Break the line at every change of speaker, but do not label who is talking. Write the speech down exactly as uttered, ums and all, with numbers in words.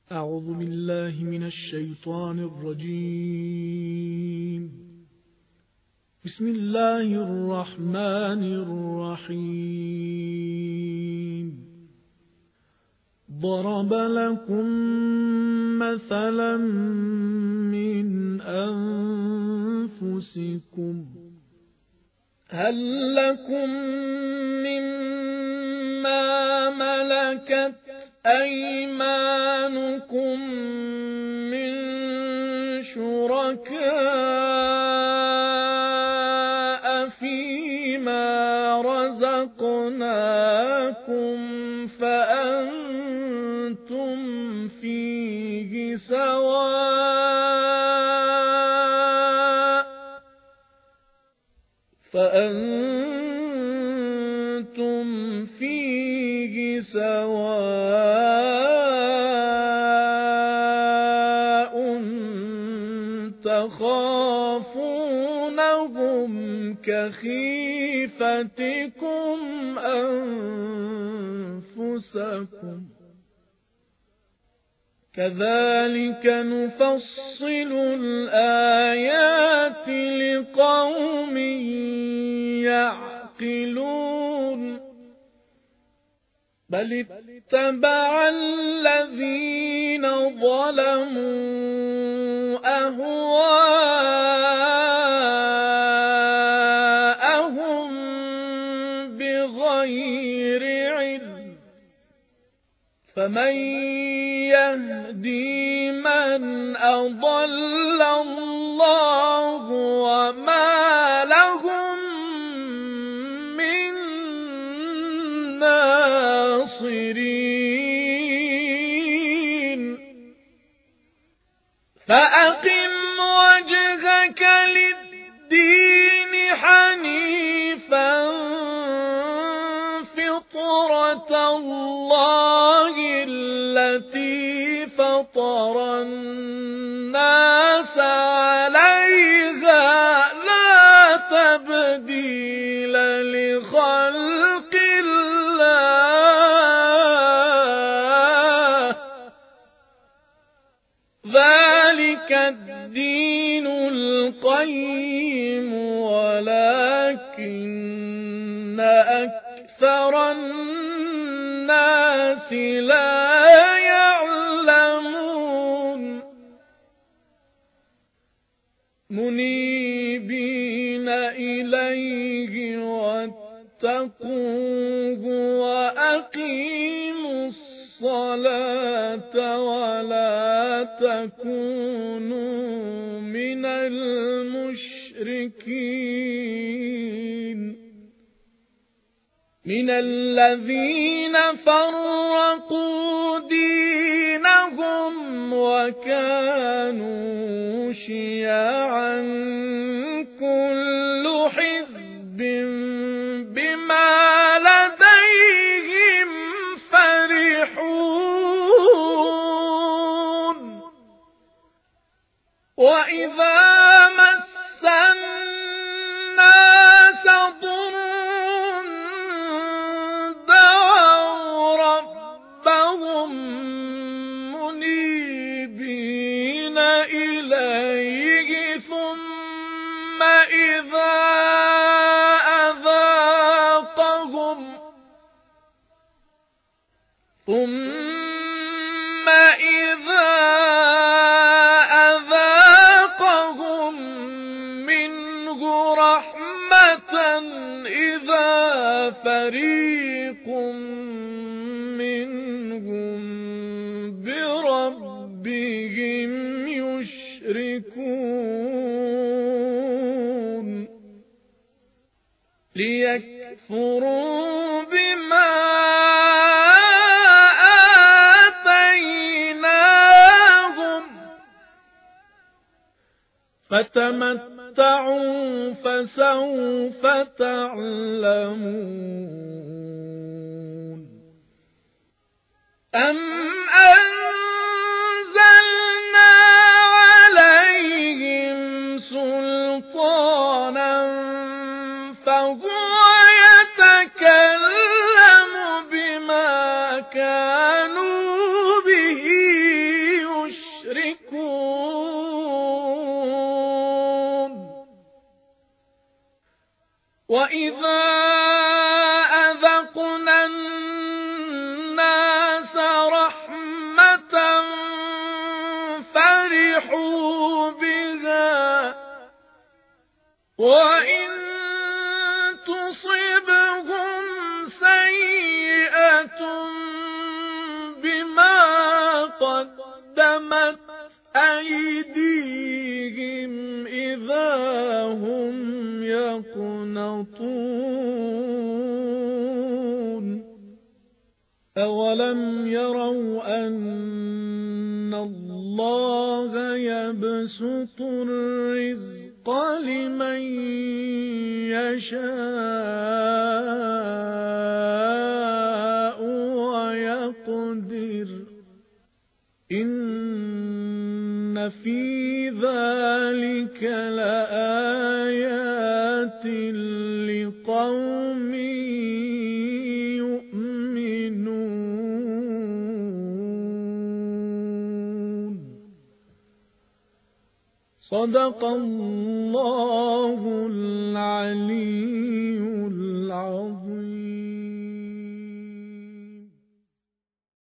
أعوذ بالله من الشيطان الرجيم. بسم الله الرحمن الرحيم. ضرب لكم مثلا من أنفسكم هل لكم مما ملكت أيمانكم من شركاء فيما رزقناكم فأنتم فيه سواء فأنتم فيه سواء تخافونهم كخيفتكم أنفسكم كذلك نفصل الآيات لقوم يعقلون بل اتبع الذين ظلموا أهواءهم بغير علم فمن يهدي من أضل الله وما لهم من ناصرين فأقم وجهك للدين حنيفا فطرة الله التي فطر الناس عليها لا تبديل لخلق الله ذلك الدين القيم ولكن أكثر الناس لا يعلمون منيبين إليه واتقوه وأقيموا الصلاة ولا تكونوا من المشركين من الذين فرقوا دينهم وكانوا شيعا كل حزب بما لديهم فرحون وإذا مس الناس ضر دعوا ربهم منيبين إليه ثم إذا أذاقهم ثم إذا أذاقهم منه رحمة إذا فريق منهم بربهم يشركون ليكفروا بما آتيناهم فتمتعوا فسوف تعلمون أم أنزلنا عليهم سلطانا فهو يتكلم بما كانوا به وَإِذَا أَذَقْنَا النَّاسَ رَحْمَةً فَرِحُوا بِهَا وَإِن تُصِبْهُمْ سَيِّئَةٌ بِمَا قَدَّمَتْ أَيْدِيهِمْ إِذَا هُمْ يَقْنَطُونَ أَوَلَمْ يَرَوْا أَنَّ اللَّهَ يَبْسُطُ الرِّزْقَ لِمَن يَشَاءُ وَيَقْدِرُ إِنَّ فِي ذَلِكَ لَآيَاتٍ لِقَوْمٍ يُؤْمِنُونَ صدق الله